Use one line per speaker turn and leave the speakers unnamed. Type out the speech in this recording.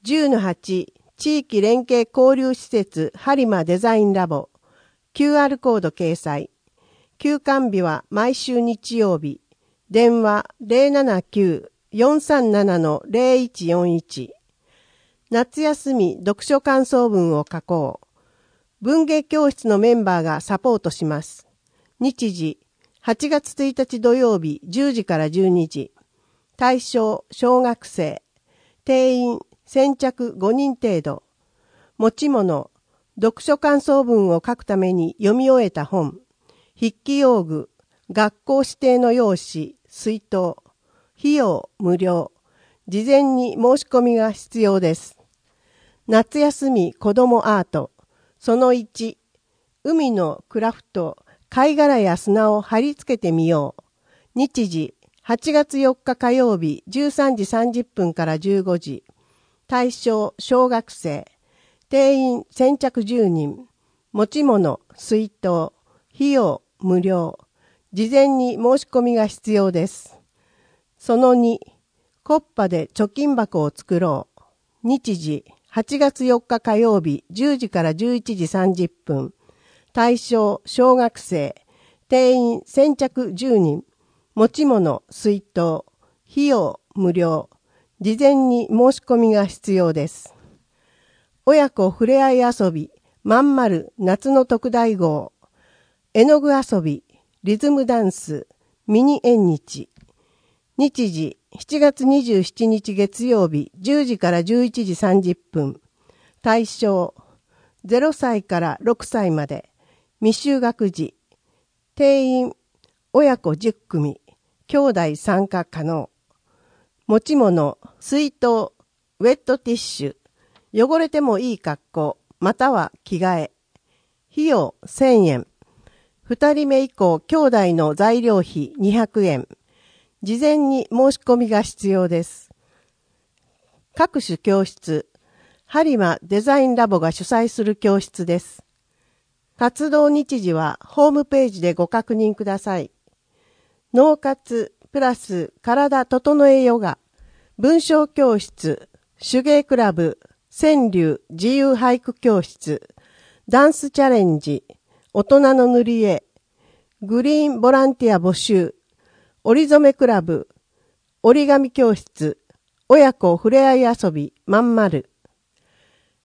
10-8 地域連携交流施設播磨デザインラボ QR コード掲載。休館日は毎週日曜日。電話 079-437-0141。夏休み読書感想文を書こう。文芸教室のメンバーがサポートします。日時8月1日土曜日10時から12時。対象小学生。定員先着5人程度。持ち物読書感想文を書くために読み終えた本。筆記用具、学校指定の用紙、水筒、費用無料、事前に申し込みが必要です。夏休み子どもアート、その1、海のクラフト、貝殻や砂を貼り付けてみよう。日時、8月4日火曜日13時30分から15時。対象、小学生。定員先着10人。持ち物、水筒、費用無料。事前に申し込みが必要です。その2、コッパで貯金箱を作ろう。日時、8月4日火曜日10時から11時30分。対象、小学生。定員先着10人。持ち物、水筒。費用無料。事前に申し込みが必要です。親子ふれあい遊び、まんまる夏の特大号。絵の具遊び、リズムダンス、ミニ縁日。日時、7月27日月曜日、10時から11時30分。対象、0歳から6歳まで。未就学児。定員、親子10組。兄弟参加可能。持ち物、水筒、ウェットティッシュ。汚れてもいい格好、または着替え。費用1000円。2人目以降、兄弟の材料費200円。事前に申し込みが必要です。各種教室、播磨デザインラボが主催する教室です。活動日時はホームページでご確認ください。脳活プラス体整えヨガ、文章教室、手芸クラブ、川柳自由俳句教室、ダンスチャレンジ、大人の塗り絵、グリーンボランティア募集、折り染めクラブ、折り紙教室、親子ふれあい遊びまんまる。